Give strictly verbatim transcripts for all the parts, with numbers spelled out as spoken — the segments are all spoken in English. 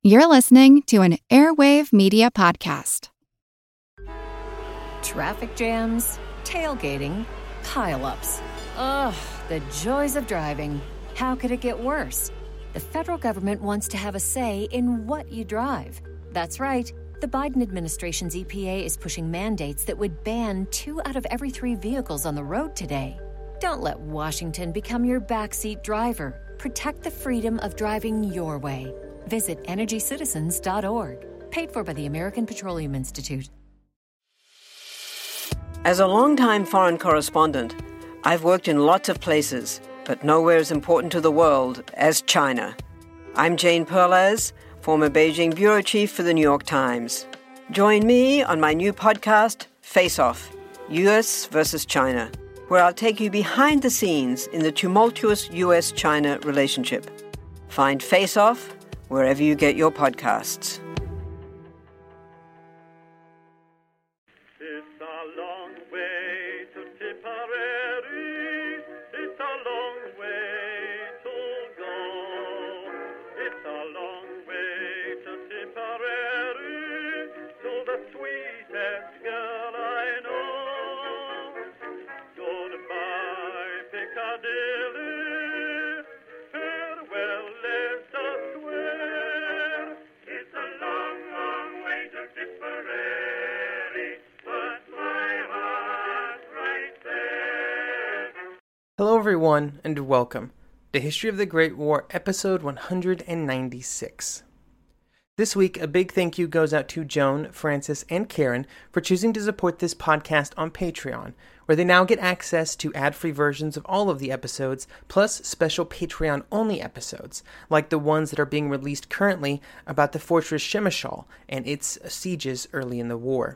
You're listening to an Airwave Media Podcast. Traffic jams, tailgating, pile-ups. Ugh, the joys of driving. How could it get worse? The federal government wants to have a say in what you drive. That's right. The Biden administration's E P A is pushing mandates that would ban two out of every three vehicles on the road today. Don't let Washington become your backseat driver. Protect the freedom of driving your way. Visit energy citizens dot org. Paid for by the American Petroleum Institute. As a longtime foreign correspondent, I've worked in lots of places, but nowhere as important to the world as China. I'm Jane Perlez, former Beijing bureau chief for the New York Times. Join me on my new podcast, Face Off, U S versus China, where I'll take you behind the scenes in the tumultuous U S China relationship. Find Face Off wherever you get your podcasts. It's a long way to Tipperary. It's a long way to go. It's a long way to Tipperary, to the sweetest girl I know. Goodbye, Piccadilly. Farewell, Leicester Square. It's a long, long way to Tipperary, but my heart's right there. Hello everyone, and welcome to History of the Great War, episode one hundred ninety-six. This week, a big thank you goes out to Joan, Francis, and Karen for choosing to support this podcast on Patreon, where they now get access to ad-free versions of all of the episodes, plus special Patreon-only episodes, like the ones that are being released currently about the fortress Przemysl and its sieges early in the war.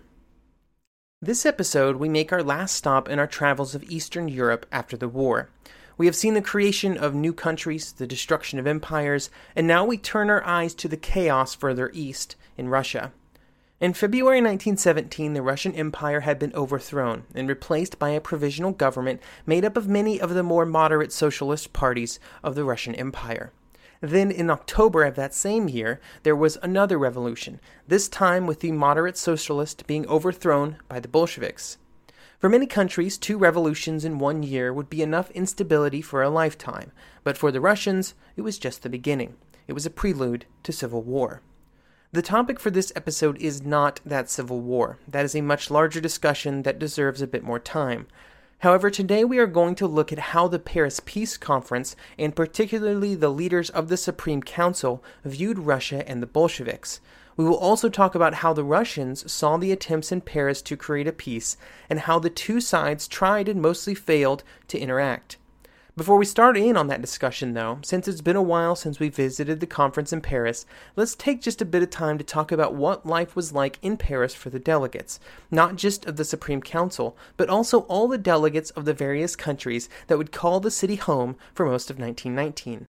This episode, we make our last stop in our travels of Eastern Europe after the war. We have seen the creation of new countries, the destruction of empires, and now we turn our eyes to the chaos further east, in Russia. In February nineteen seventeen, the Russian Empire had been overthrown and replaced by a provisional government made up of many of the more moderate socialist parties of the Russian Empire. Then, in October of that same year, there was another revolution, this time with the moderate socialists being overthrown by the Bolsheviks. For many countries, two revolutions in one year would be enough instability for a lifetime, but for the Russians, it was just the beginning. It was a prelude to civil war. The topic for this episode is not that civil war. That is a much larger discussion that deserves a bit more time. However, today we are going to look at how the Paris Peace Conference, and particularly the leaders of the Supreme Council, viewed Russia and the Bolsheviks. We will also talk about how the Russians saw the attempts in Paris to create a peace, and how the two sides tried and mostly failed to interact. Before we start in on that discussion, though, since it's been a while since we visited the conference in Paris, let's take just a bit of time to talk about what life was like in Paris for the delegates, not just of the Supreme Council, but also all the delegates of the various countries that would call the city home for most of nineteen nineteen.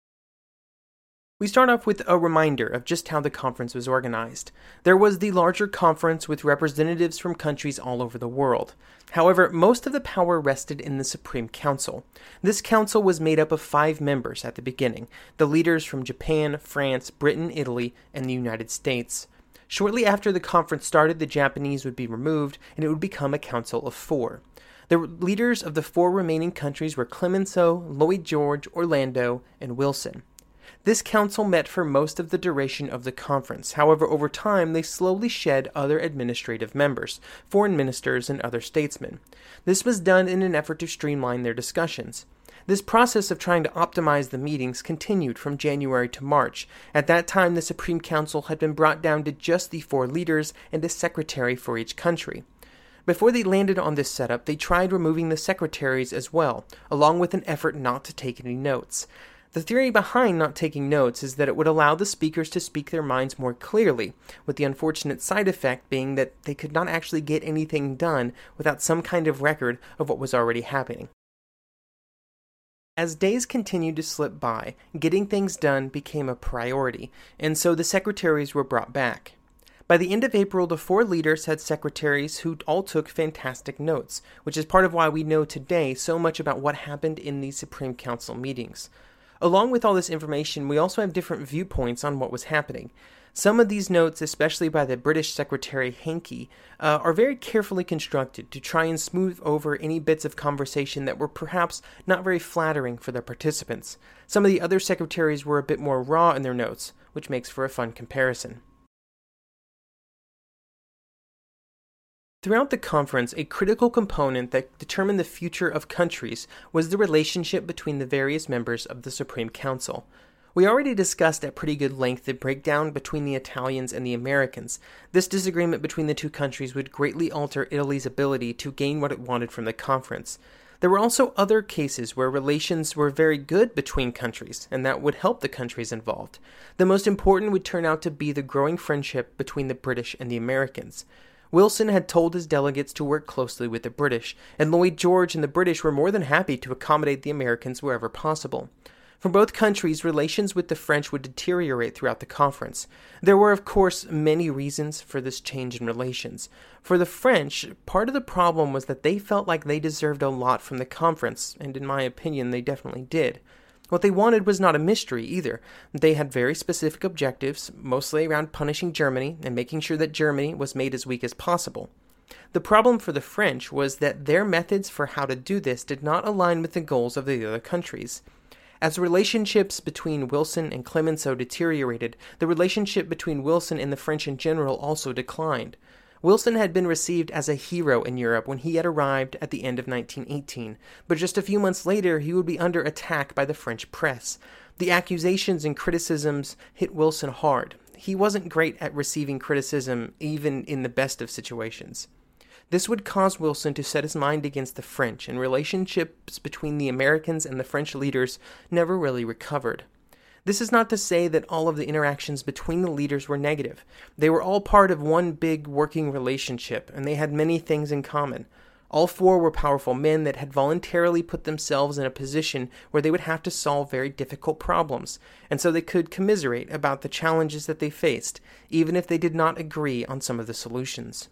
We start off with a reminder of just how the conference was organized. There was the larger conference with representatives from countries all over the world. However, most of the power rested in the Supreme Council. This council was made up of five members at the beginning, the leaders from Japan, France, Britain, Italy, and the United States. Shortly after the conference started, the Japanese would be removed, and it would become a council of four. The leaders of the four remaining countries were Clemenceau, Lloyd George, Orlando, and Wilson. This council met for most of the duration of the conference. However, over time, they slowly shed other administrative members, foreign ministers, and other statesmen. This was done in an effort to streamline their discussions. This process of trying to optimize the meetings continued from January to March. At that time, the Supreme Council had been brought down to just the four leaders and a secretary for each country. Before they landed on this setup, they tried removing the secretaries as well, along with an effort not to take any notes. The theory behind not taking notes is that it would allow the speakers to speak their minds more clearly, with the unfortunate side effect being that they could not actually get anything done without some kind of record of what was already happening. As days continued to slip by, getting things done became a priority, and so the secretaries were brought back. By the end of April, the four leaders had secretaries who all took fantastic notes, which is part of why we know today so much about what happened in these Supreme Council meetings. Along with all this information, we also have different viewpoints on what was happening. Some of these notes, especially by the British Secretary Hankey, uh, are very carefully constructed to try and smooth over any bits of conversation that were perhaps not very flattering for their participants. Some of the other secretaries were a bit more raw in their notes, which makes for a fun comparison. Throughout the conference, a critical component that determined the future of countries was the relationship between the various members of the Supreme Council. We already discussed at pretty good length the breakdown between the Italians and the Americans. This disagreement between the two countries would greatly alter Italy's ability to gain what it wanted from the conference. There were also other cases where relations were very good between countries, and that would help the countries involved. The most important would turn out to be the growing friendship between the British and the Americans. Wilson had told his delegates to work closely with the British, and Lloyd George and the British were more than happy to accommodate the Americans wherever possible. For both countries, relations with the French would deteriorate throughout the conference. There were, of course, many reasons for this change in relations. For the French, part of the problem was that they felt like they deserved a lot from the conference, and in my opinion, they definitely did. What they wanted was not a mystery either. They had very specific objectives, mostly around punishing Germany and making sure that Germany was made as weak as possible. The problem for the French was that their methods for how to do this did not align with the goals of the other countries. As relationships between Wilson and Clemenceau deteriorated, the relationship between Wilson and the French in general also declined. Wilson had been received as a hero in Europe when he had arrived at the end of nineteen eighteen, but just a few months later he would be under attack by the French press. The accusations and criticisms hit Wilson hard. He wasn't great at receiving criticism, even in the best of situations. This would cause Wilson to set his mind against the French, and relationships between the Americans and the French leaders never really recovered. This is not to say that all of the interactions between the leaders were negative. They were all part of one big working relationship, and they had many things in common. All four were powerful men that had voluntarily put themselves in a position where they would have to solve very difficult problems, and so they could commiserate about the challenges that they faced, even if they did not agree on some of the solutions.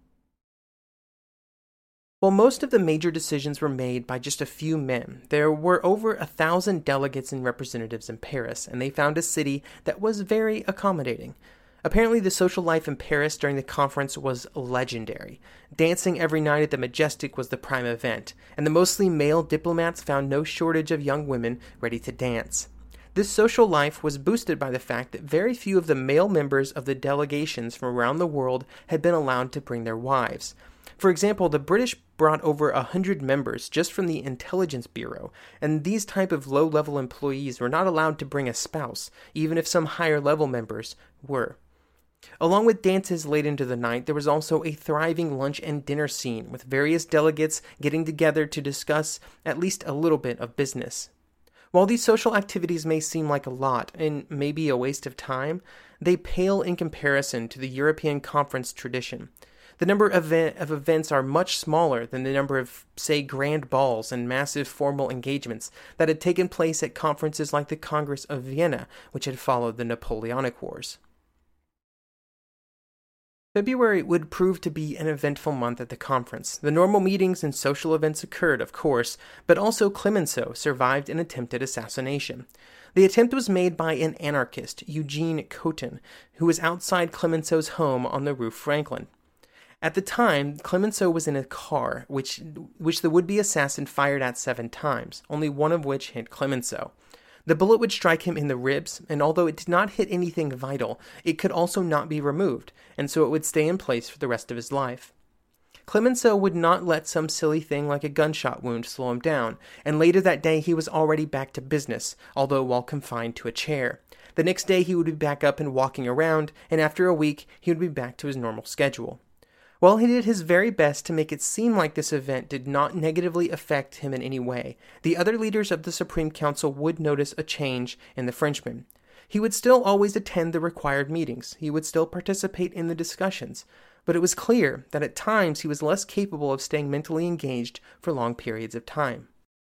While most of the major decisions were made by just a few men, there were over a thousand delegates and representatives in Paris, and they found a city that was very accommodating. Apparently, the social life in Paris during the conference was legendary. Dancing every night at the Majestic was the prime event, and the mostly male diplomats found no shortage of young women ready to dance. This social life was boosted by the fact that very few of the male members of the delegations from around the world had been allowed to bring their wives. For example, the British brought over a hundred members just from the Intelligence Bureau, and these type of low-level employees were not allowed to bring a spouse, even if some higher-level members were. Along with dances late into the night, there was also a thriving lunch and dinner scene, with various delegates getting together to discuss at least a little bit of business. While these social activities may seem like a lot, and maybe a waste of time, they pale in comparison to the European conference tradition. The number of, event, of events are much smaller than the number of, say, grand balls and massive formal engagements that had taken place at conferences like the Congress of Vienna, which had followed the Napoleonic Wars. February would prove to be an eventful month at the conference. The normal meetings and social events occurred, of course, but also Clemenceau survived an attempted assassination. The attempt was made by an anarchist, Eugene Coton, who was outside Clemenceau's home on the Rue Franklin. At the time, Clemenceau was in a car, which which the would-be assassin fired at seven times, only one of which hit Clemenceau. The bullet would strike him in the ribs, and although it did not hit anything vital, it could also not be removed, and so it would stay in place for the rest of his life. Clemenceau would not let some silly thing like a gunshot wound slow him down, and later that day he was already back to business, although while confined to a chair. The next day he would be back up and walking around, and after a week he would be back to his normal schedule. While he did his very best to make it seem like this event did not negatively affect him in any way, the other leaders of the Supreme Council would notice a change in the Frenchman. He would still always attend the required meetings, he would still participate in the discussions, but it was clear that at times he was less capable of staying mentally engaged for long periods of time.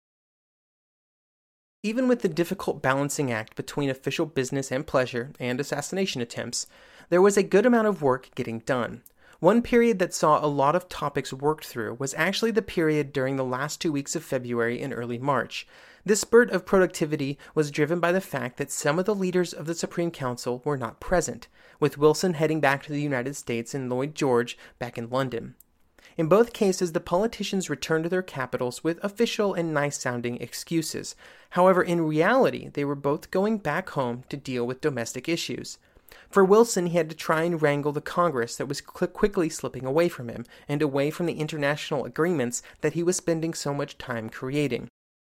Even with the difficult balancing act between official business and pleasure and assassination attempts, there was a good amount of work getting done. One period that saw a lot of topics worked through was actually the period during the last two weeks of February and early March. This spurt of productivity was driven by the fact that some of the leaders of the Supreme Council were not present, with Wilson heading back to the United States and Lloyd George back in London. In both cases, the politicians returned to their capitals with official and nice-sounding excuses. However, in reality, they were both going back home to deal with domestic issues. For Wilson, he had to try and wrangle the Congress that was cl- quickly slipping away from him, and away from the international agreements that he was spending so much time creating.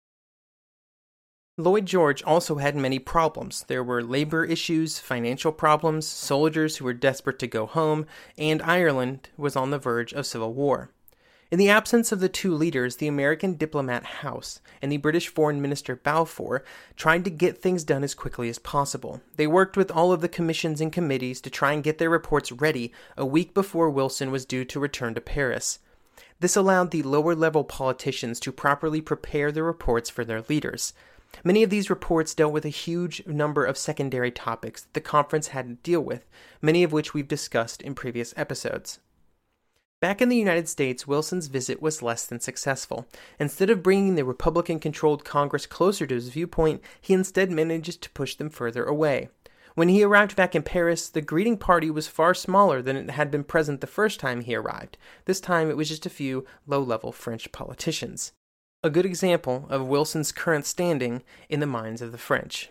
Lloyd George also had many problems. There were labor issues, financial problems, soldiers who were desperate to go home, and Ireland was on the verge of civil war. In the absence of the two leaders, the American diplomat House and the British Foreign Minister Balfour tried to get things done as quickly as possible. They worked with all of the commissions and committees to try and get their reports ready a week before Wilson was due to return to Paris. This allowed the lower-level politicians to properly prepare the reports for their leaders. Many of these reports dealt with a huge number of secondary topics that the conference had to deal with, many of which we've discussed in previous episodes. Back in the United States, Wilson's visit was less than successful. Instead of bringing the Republican-controlled Congress closer to his viewpoint, he instead managed to push them further away. When he arrived back in Paris, the greeting party was far smaller than it had been present the first time he arrived. This time it was just a few low-level French politicians. A good example of Wilson's current standing in the minds of the French.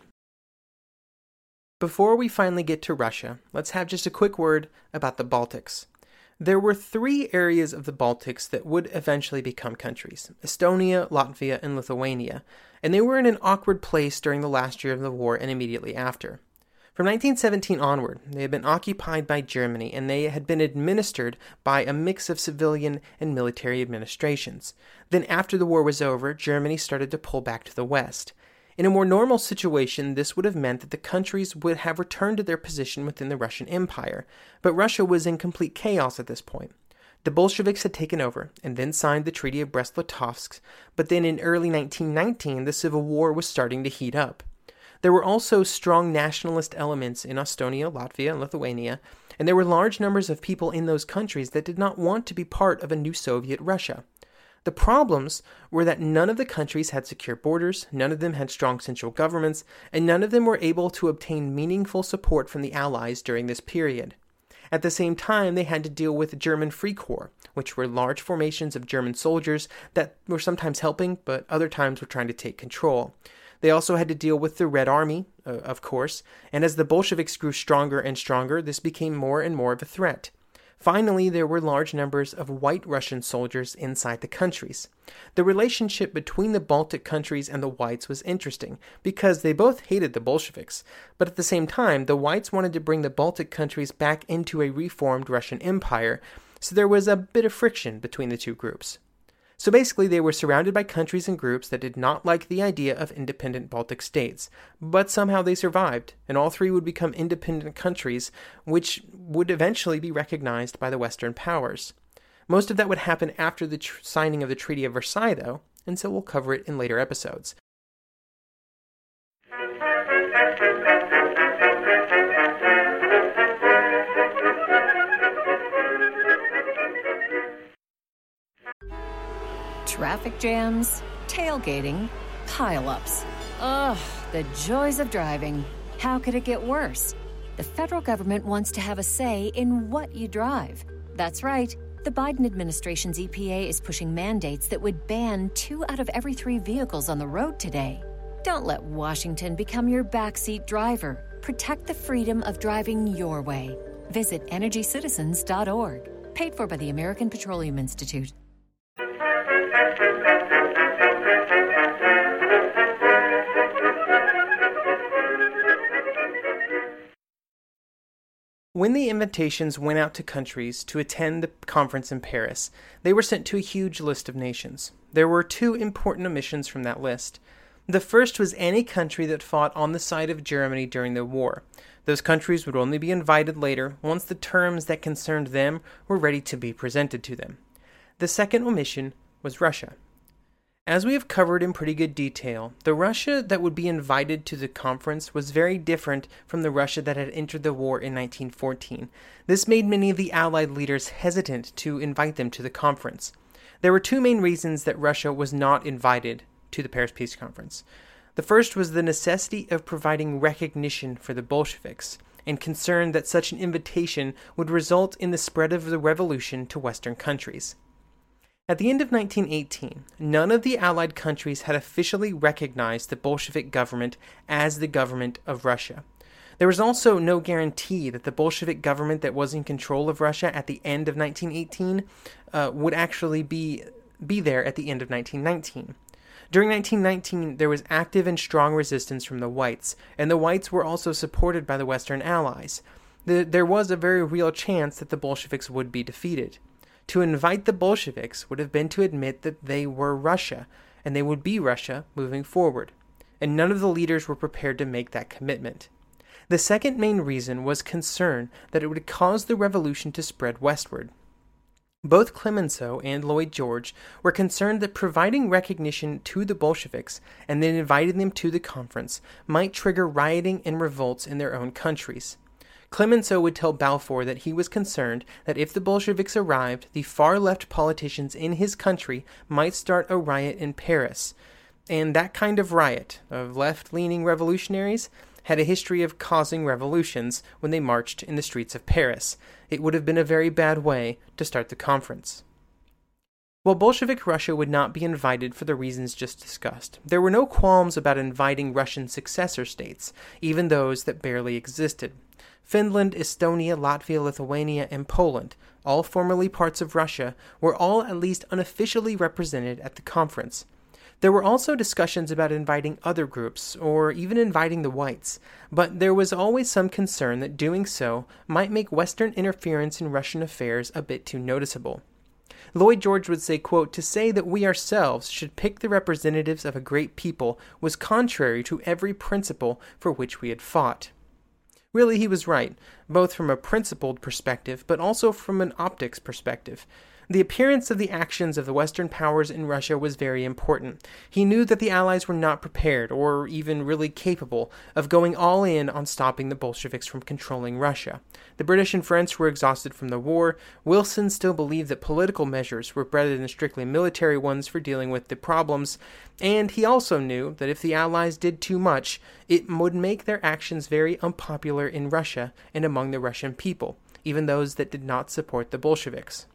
Before we finally get to Russia, let's have just a quick word about the Baltics. There were three areas of the Baltics that would eventually become countries: Estonia, Latvia, and Lithuania, and they were in an awkward place during the last year of the war and immediately after. From nineteen seventeen onward, they had been occupied by Germany, and they had been administered by a mix of civilian and military administrations. Then after the war was over, Germany started to pull back to the west. In a more normal situation, this would have meant that the countries would have returned to their position within the Russian Empire, but Russia was in complete chaos at this point. The Bolsheviks had taken over, and then signed the Treaty of Brest-Litovsk, but then in early nineteen nineteen, the Civil War was starting to heat up. There were also strong nationalist elements in Estonia, Latvia, and Lithuania, and there were large numbers of people in those countries that did not want to be part of a new Soviet Russia. The problems were that none of the countries had secure borders, none of them had strong central governments, and none of them were able to obtain meaningful support from the Allies during this period. At the same time, they had to deal with German Free Corps, which were large formations of German soldiers that were sometimes helping, but other times were trying to take control. They also had to deal with the Red Army, uh, of course, and as the Bolsheviks grew stronger and stronger, this became more and more of a threat. Finally, there were large numbers of white Russian soldiers inside the countries. The relationship between the Baltic countries and the whites was interesting, because they both hated the Bolsheviks, but at the same time, the whites wanted to bring the Baltic countries back into a reformed Russian Empire, so there was a bit of friction between the two groups. So basically, they were surrounded by countries and groups that did not like the idea of independent Baltic states, but somehow they survived, and all three would become independent countries, which would eventually be recognized by the Western powers. Most of that would happen after the tr- signing of the Treaty of Versailles, though, and so we'll cover it in later episodes. Traffic jams, tailgating, pile-ups. Ugh, the joys of driving. How could it get worse? The federal government wants to have a say in what you drive. That's right. The Biden administration's E P A is pushing mandates that would ban two out of every three vehicles on the road today. Don't let Washington become your backseat driver. Protect the freedom of driving your way. Visit energy citizens dot org. Paid for by the American Petroleum Institute. When the invitations went out to countries to attend the conference in Paris, they were sent to a huge list of nations. There were two important omissions from that list. The first was any country that fought on the side of Germany during the war. Those countries would only be invited later once the terms that concerned them were ready to be presented to them. The second omission was Russia. As we have covered in pretty good detail, the Russia that would be invited to the conference was very different from the Russia that had entered the war in nineteen fourteen. This made many of the Allied leaders hesitant to invite them to the conference. There were two main reasons that Russia was not invited to the Paris Peace Conference. The first was the necessity of providing recognition for the Bolsheviks, and concern that such an invitation would result in the spread of the revolution to Western countries. At the end of nineteen eighteen, none of the Allied countries had officially recognized the Bolshevik government as the government of Russia. There was also no guarantee that the Bolshevik government that was in control of Russia at the end of nineteen eighteen uh, would actually be, be there at the end of nineteen nineteen. During nineteen nineteen, there was active and strong resistance from the Whites, and the Whites were also supported by the Western Allies. The, there was a very real chance that the Bolsheviks would be defeated. To invite the Bolsheviks would have been to admit that they were Russia, and they would be Russia moving forward, and none of the leaders were prepared to make that commitment. The second main reason was concern that it would cause the revolution to spread westward. Both Clemenceau and Lloyd George were concerned that providing recognition to the Bolsheviks and then inviting them to the conference might trigger rioting and revolts in their own countries. Clemenceau would tell Balfour that he was concerned that if the Bolsheviks arrived, the far-left politicians in his country might start a riot in Paris. And that kind of riot, of left-leaning revolutionaries, had a history of causing revolutions when they marched in the streets of Paris. It would have been a very bad way to start the conference. While Bolshevik Russia would not be invited for the reasons just discussed, there were no qualms about inviting Russian successor states, even those that barely existed. Finland, Estonia, Latvia, Lithuania, and Poland, all formerly parts of Russia, were all at least unofficially represented at the conference. There were also discussions about inviting other groups, or even inviting the Whites, but there was always some concern that doing so might make Western interference in Russian affairs a bit too noticeable. Lloyd George would say, quote, "To say that we ourselves should pick the representatives of a great people was contrary to every principle for which we had fought." Really, he was right, both from a principled perspective, but also from an optics perspective. The appearance of the actions of the Western powers in Russia was very important. He knew that the Allies were not prepared, or even really capable, of going all in on stopping the Bolsheviks from controlling Russia. The British and French were exhausted from the war. Wilson still believed that political measures were better than strictly military ones for dealing with the problems, and he also knew that if the Allies did too much, it would make their actions very unpopular in Russia and among the Russian people, even those that did not support the Bolsheviks.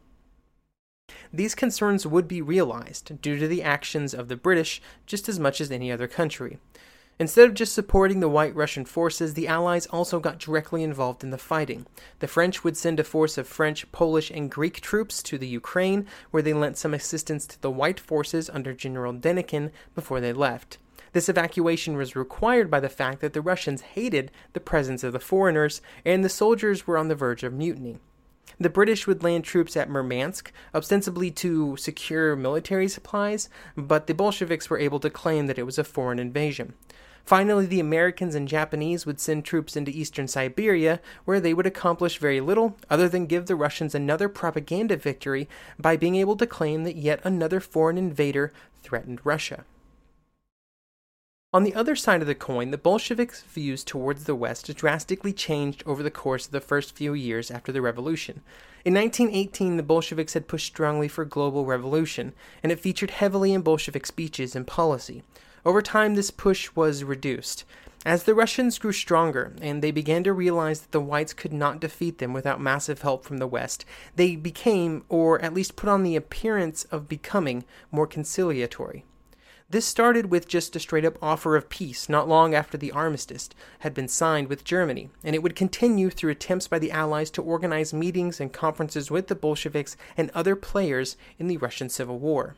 These concerns would be realized due to the actions of the British just as much as any other country. Instead of just supporting the White Russian forces, the Allies also got directly involved in the fighting. The French would send a force of French, Polish, and Greek troops to the Ukraine, where they lent some assistance to the White forces under General Denikin before they left. This evacuation was required by the fact that the Russians hated the presence of the foreigners, and the soldiers were on the verge of mutiny. The British would land troops at Murmansk, ostensibly to secure military supplies, but the Bolsheviks were able to claim that it was a foreign invasion. Finally, the Americans and Japanese would send troops into eastern Siberia, where they would accomplish very little other than give the Russians another propaganda victory by being able to claim that yet another foreign invader threatened Russia. On the other side of the coin, the Bolsheviks' views towards the West drastically changed over the course of the first few years after the revolution. In nineteen eighteen, the Bolsheviks had pushed strongly for global revolution, and it featured heavily in Bolshevik speeches and policy. Over time, this push was reduced. As the Russians grew stronger, and they began to realize that the Whites could not defeat them without massive help from the West, they became, or at least put on the appearance of becoming, more conciliatory. This started with just a straight-up offer of peace not long after the armistice had been signed with Germany, and it would continue through attempts by the Allies to organize meetings and conferences with the Bolsheviks and other players in the Russian Civil War.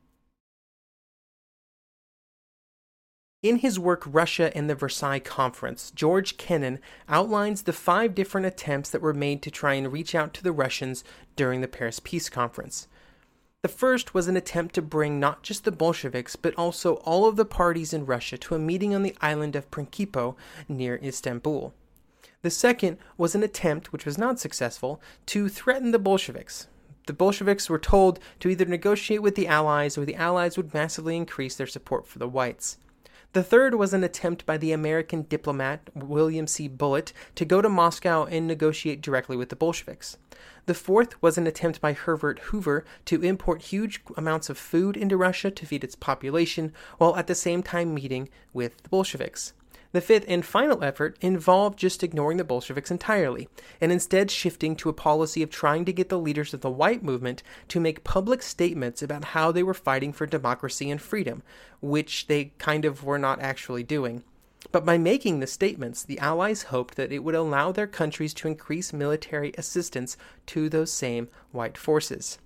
In his work Russia and the Versailles Conference, George Kennan outlines the five different attempts that were made to try and reach out to the Russians during the Paris Peace Conference. The first was an attempt to bring not just the Bolsheviks, but also all of the parties in Russia to a meeting on the island of Principe near Istanbul. The second was an attempt, which was not successful, to threaten the Bolsheviks. The Bolsheviks were told to either negotiate with the Allies or the Allies would massively increase their support for the Whites. The third was an attempt by the American diplomat William C. Bullitt to go to Moscow and negotiate directly with the Bolsheviks. The fourth was an attempt by Herbert Hoover to import huge amounts of food into Russia to feed its population, while at the same time meeting with the Bolsheviks. The fifth and final effort involved just ignoring the Bolsheviks entirely, and instead shifting to a policy of trying to get the leaders of the white movement to make public statements about how they were fighting for democracy and freedom, which they kind of were not actually doing. But by making the statements, the Allies hoped that it would allow their countries to increase military assistance to those same white forces.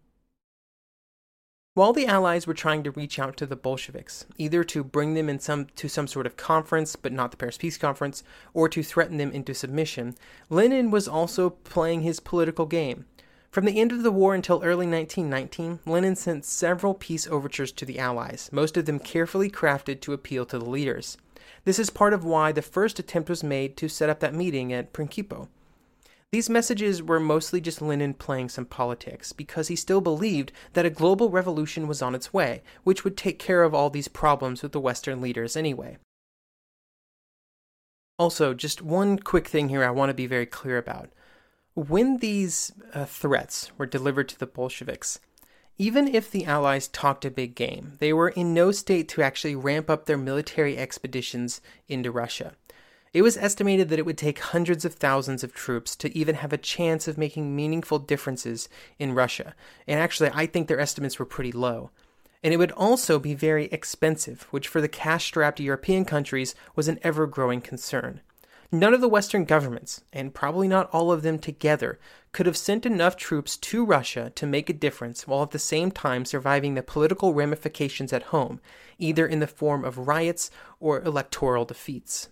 While the Allies were trying to reach out to the Bolsheviks, either to bring them in some to some sort of conference, but not the Paris Peace Conference, or to threaten them into submission, Lenin was also playing his political game. From the end of the war until early nineteen nineteen, Lenin sent several peace overtures to the Allies, most of them carefully crafted to appeal to the leaders. This is part of why the first attempt was made to set up that meeting at Principe. These messages were mostly just Lenin playing some politics, because he still believed that a global revolution was on its way, which would take care of all these problems with the Western leaders anyway. Also, just one quick thing here I want to be very clear about. When these uh, threats were delivered to the Bolsheviks, even if the Allies talked a big game, they were in no state to actually ramp up their military expeditions into Russia. It was estimated that it would take hundreds of thousands of troops to even have a chance of making meaningful differences in Russia, and actually I think their estimates were pretty low. And it would also be very expensive, which for the cash-strapped European countries was an ever-growing concern. None of the Western governments, and probably not all of them together, could have sent enough troops to Russia to make a difference while at the same time surviving the political ramifications at home, either in the form of riots or electoral defeats.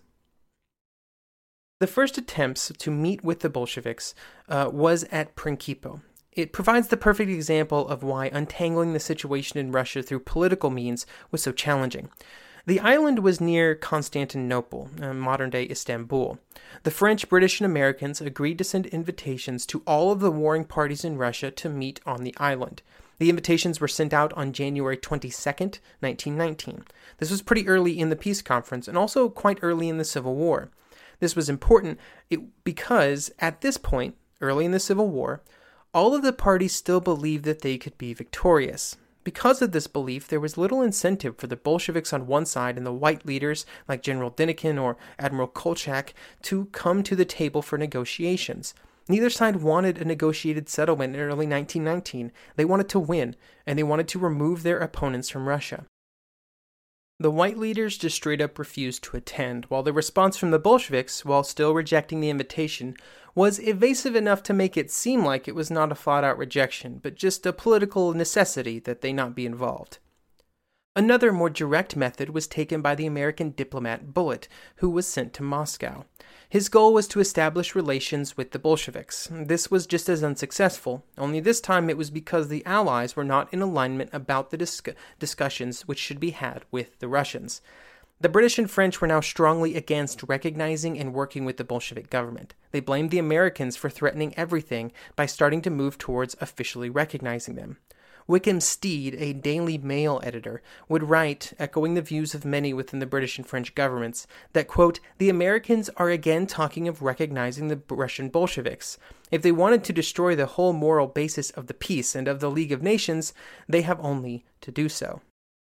The first attempts to meet with the Bolsheviks uh, was at Principe. It provides the perfect example of why untangling the situation in Russia through political means was so challenging. The island was near Constantinople, uh, modern-day Istanbul. The French, British, and Americans agreed to send invitations to all of the warring parties in Russia to meet on the island. The invitations were sent out on January twenty-second, nineteen nineteen. This was pretty early in the peace conference and also quite early in the Civil War. This was important because, at this point, early in the Civil War, all of the parties still believed that they could be victorious. Because of this belief, there was little incentive for the Bolsheviks on one side and the white leaders, like General Denikin or Admiral Kolchak, to come to the table for negotiations. Neither side wanted a negotiated settlement in early nineteen nineteen. They wanted to win, and they wanted to remove their opponents from Russia. The white leaders just straight up refused to attend, while the response from the Bolsheviks, while still rejecting the invitation, was evasive enough to make it seem like it was not a flat-out rejection, but just a political necessity that they not be involved. Another more direct method was taken by the American diplomat Bullitt, who was sent to Moscow. His goal was to establish relations with the Bolsheviks. This was just as unsuccessful, only this time it was because the Allies were not in alignment about the dis- discussions which should be had with the Russians. The British and French were now strongly against recognizing and working with the Bolshevik government. They blamed the Americans for threatening everything by starting to move towards officially recognizing them. Wickham Steed, a Daily Mail editor, would write, echoing the views of many within the British and French governments, that, quote, the Americans are again talking of recognizing the Russian Bolsheviks. If they wanted to destroy the whole moral basis of the peace and of the League of Nations, they have only to do so.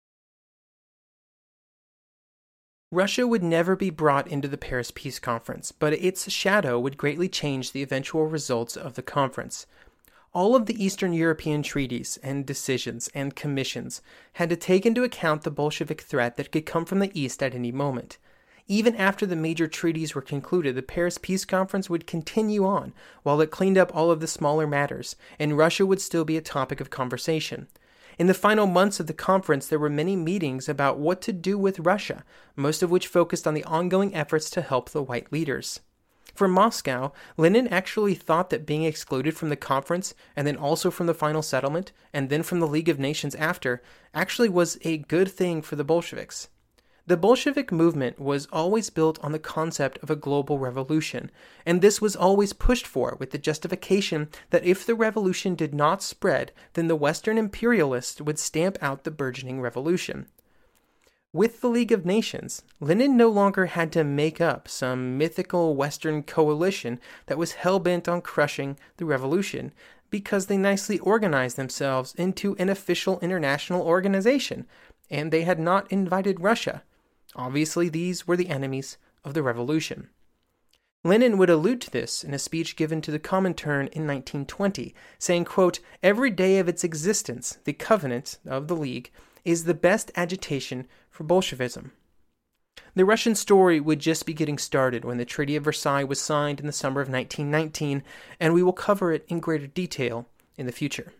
Russia would never be brought into the Paris Peace Conference, but its shadow would greatly change the eventual results of the conference. All of the Eastern European treaties and decisions and commissions had to take into account the Bolshevik threat that could come from the East at any moment. Even after the major treaties were concluded, the Paris Peace Conference would continue on while it cleaned up all of the smaller matters, and Russia would still be a topic of conversation. In the final months of the conference, there were many meetings about what to do with Russia, most of which focused on the ongoing efforts to help the white leaders. For Moscow, Lenin actually thought that being excluded from the conference, and then also from the final settlement, and then from the League of Nations after, actually was a good thing for the Bolsheviks. The Bolshevik movement was always built on the concept of a global revolution, and this was always pushed for with the justification that if the revolution did not spread, then the Western imperialists would stamp out the burgeoning revolution. With the League of Nations, Lenin no longer had to make up some mythical Western coalition that was hell-bent on crushing the revolution, because they nicely organized themselves into an official international organization, and they had not invited Russia. Obviously, these were the enemies of the revolution. Lenin would allude to this in a speech given to the Comintern in nineteen twenty, saying, quote, "Every day of its existence, the covenant of the League is the best agitation for Bolshevism." The Russian story would just be getting started when the Treaty of Versailles was signed in the summer of nineteen nineteen, and we will cover it in greater detail in the future.